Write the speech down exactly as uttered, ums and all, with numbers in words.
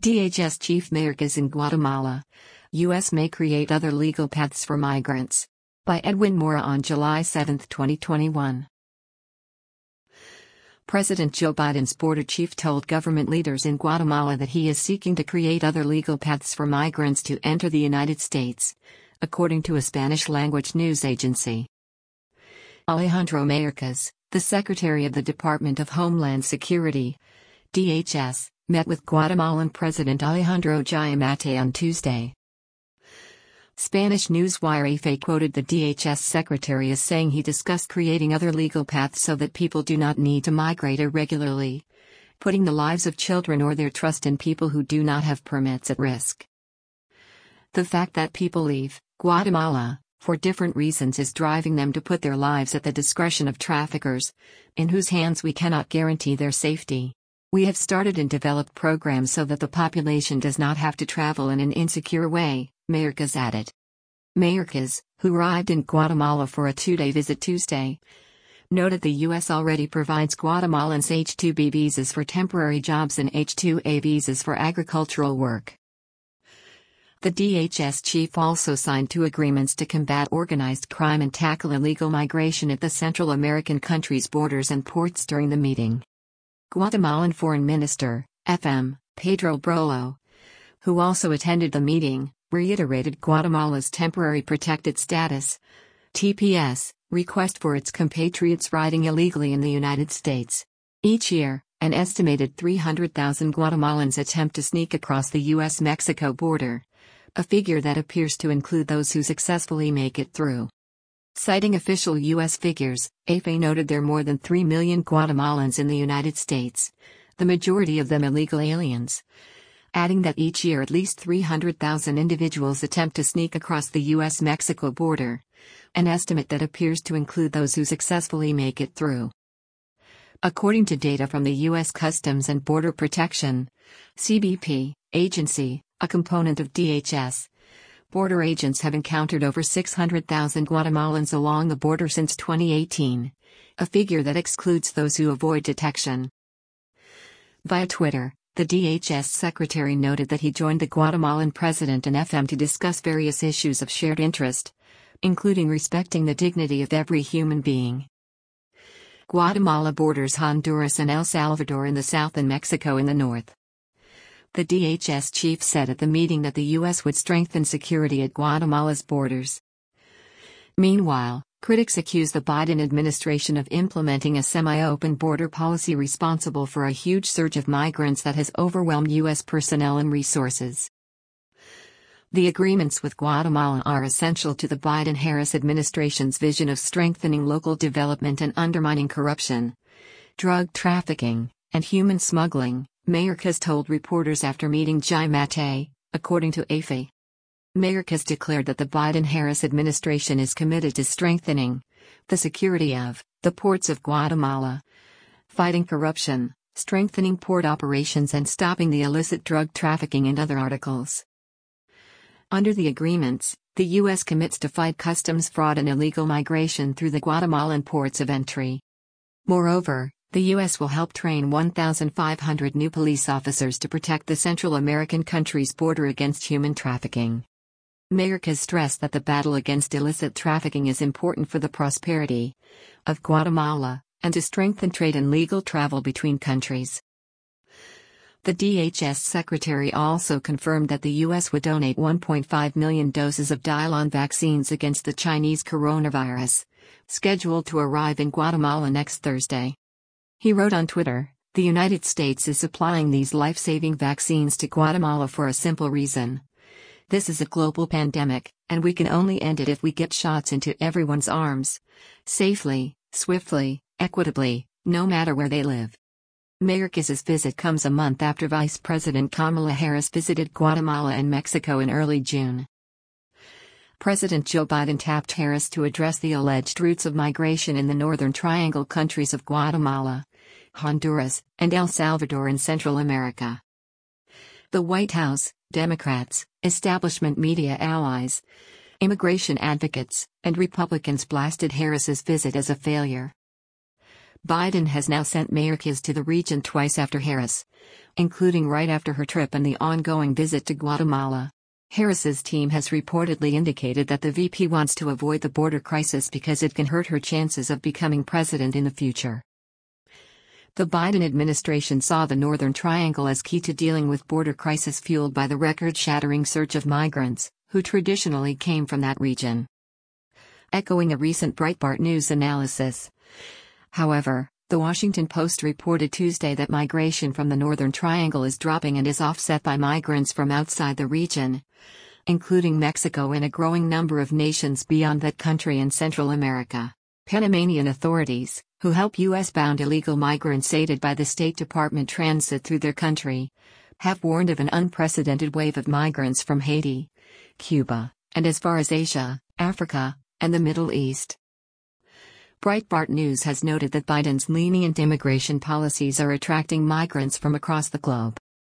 D H S Chief Mayorkas in Guatemala. U S may create other legal paths for migrants. By Edwin Mora on July seventh, twenty twenty-one. President Joe Biden's border chief told government leaders in Guatemala that he is seeking to create other legal paths for migrants to enter the United States, according to a Spanish-language news agency. Alejandro Mayorkas, the Secretary of the Department of Homeland Security, D H S, met with Guatemalan President Alejandro Giammattei on Tuesday. Spanish newswire E F E quoted the D H S secretary as saying he discussed creating other legal paths so that people do not need to migrate irregularly, putting the lives of children or their trust in people who do not have permits at risk. The fact that people leave Guatemala for different reasons is driving them to put their lives at the discretion of traffickers, in whose hands we cannot guarantee their safety. We have started and developed programs so that the population does not have to travel in an insecure way, Mayorkas added. Mayorkas, who arrived in Guatemala for a two-day visit Tuesday, noted the U S already provides Guatemalans H two B visas for temporary jobs and H two A visas for agricultural work. The D H S chief also signed two agreements to combat organized crime and tackle illegal migration at the Central American countries' borders and ports during the meeting. Guatemalan Foreign Minister, F M, Pedro Brolo, who also attended the meeting, reiterated Guatemala's temporary protected status (T P S) request for its compatriots riding illegally in the United States. Each year, an estimated three hundred thousand Guatemalans attempt to sneak across the U S Mexico border, a figure that appears to include those who successfully make it through. Citing official U S figures, A F E noted there are more than three million Guatemalans in the United States, the majority of them illegal aliens, adding that each year at least three hundred thousand individuals attempt to sneak across the U S Mexico border, an estimate that appears to include those who successfully make it through. According to data from the U S Customs and Border Protection C B P agency, a component of D H S, border agents have encountered over six hundred thousand Guatemalans along the border since twenty eighteen, a figure that excludes those who avoid detection. Via Twitter, the D H S secretary noted that he joined the Guatemalan president and F M to discuss various issues of shared interest, including respecting the dignity of every human being. Guatemala borders Honduras and El Salvador in the south and Mexico in the north. The D H S chief said at the meeting that the U S would strengthen security at Guatemala's borders. Meanwhile, critics accuse the Biden administration of implementing a semi-open border policy responsible for a huge surge of migrants that has overwhelmed U S personnel and resources. The agreements with Guatemala are essential to the Biden-Harris administration's vision of strengthening local development and undermining corruption, drug trafficking, and human smuggling, Mayorkas told reporters after meeting Giammattei, according to A F E. Mayorkas declared that the Biden-Harris administration is committed to strengthening the security of the ports of Guatemala, fighting corruption, strengthening port operations and stopping the illicit drug trafficking and other articles. Under the agreements, the U S commits to fight customs fraud and illegal migration through the Guatemalan ports of entry. Moreover, the U S will help train one thousand five hundred new police officers to protect the Central American country's border against human trafficking. Mayorkas stressed that the battle against illicit trafficking is important for the prosperity of Guatemala, and to strengthen trade and legal travel between countries. The D H S secretary also confirmed that the U S would donate one point five million doses of Dialon vaccines against the Chinese coronavirus, scheduled to arrive in Guatemala next Thursday. He wrote on Twitter, "The United States is supplying these life-saving vaccines to Guatemala for a simple reason. This is a global pandemic, and we can only end it if we get shots into everyone's arms, safely, swiftly, equitably, no matter where they live." Mayorkas's visit comes a month after Vice President Kamala Harris visited Guatemala and Mexico in early June. President Joe Biden tapped Harris to address the alleged routes of migration in the Northern Triangle countries of Guatemala, Honduras, and El Salvador in Central America. The White House, Democrats, establishment media allies, immigration advocates, and Republicans blasted Harris's visit as a failure. Biden has now sent Mayorkas to the region twice after Harris, including right after her trip and the ongoing visit to Guatemala. Harris's team has reportedly indicated that the V P wants to avoid the border crisis because it can hurt her chances of becoming president in the future. The Biden administration saw the Northern Triangle as key to dealing with border crisis fueled by the record-shattering surge of migrants, who traditionally came from that region. Echoing a recent Breitbart News analysis. However, The Washington Post reported Tuesday that migration from the Northern Triangle is dropping and is offset by migrants from outside the region, including Mexico and a growing number of nations beyond that country in Central America. Panamanian authorities, who help U S-bound illegal migrants aided by the State Department transit through their country, have warned of an unprecedented wave of migrants from Haiti, Cuba, and as far as Asia, Africa, and the Middle East. Breitbart News has noted that Biden's lenient immigration policies are attracting migrants from across the globe.